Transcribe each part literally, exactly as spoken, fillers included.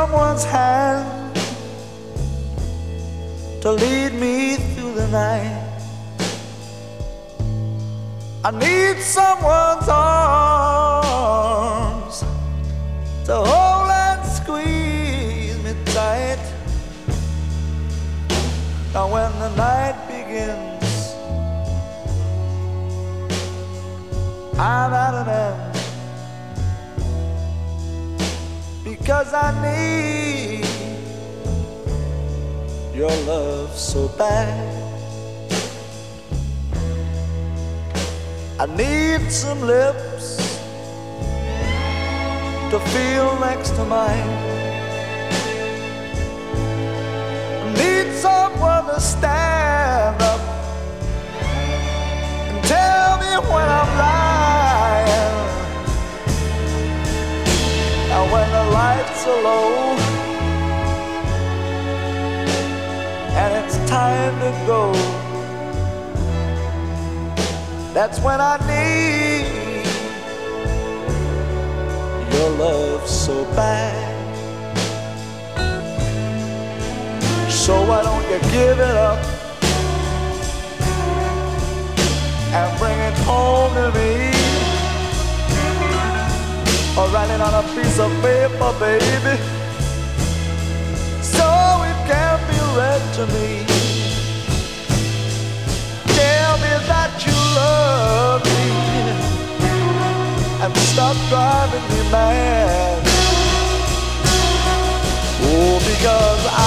someone's hand to lead me through the night. I need someone's arms to hold and squeeze me tight. Now when the night begins, I'm at an end, because I need your love so bad. I need some lips to feel next to mine. I need someone to stand up and tell me when I'm lying. And when the lights are low and it's time to go, that's when I need your love so bad. So why don't you give it up and bring it home to me, or write it on a piece of paper, baby, so it can be read to me. Tell me that you love me and stop driving me mad. Oh, because I,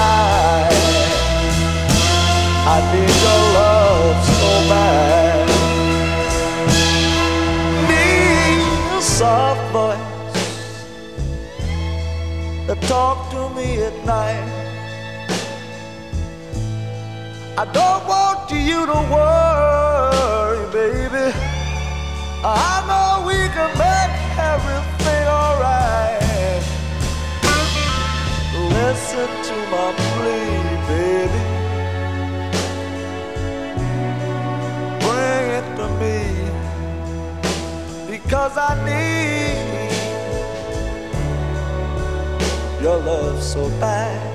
I need your love so bad. Need a soft voice to talk to me at night. I don't want you to worry, baby. I know we can make everything alright. Listen to my plea, baby. Bring it to me, because I need your love so bad.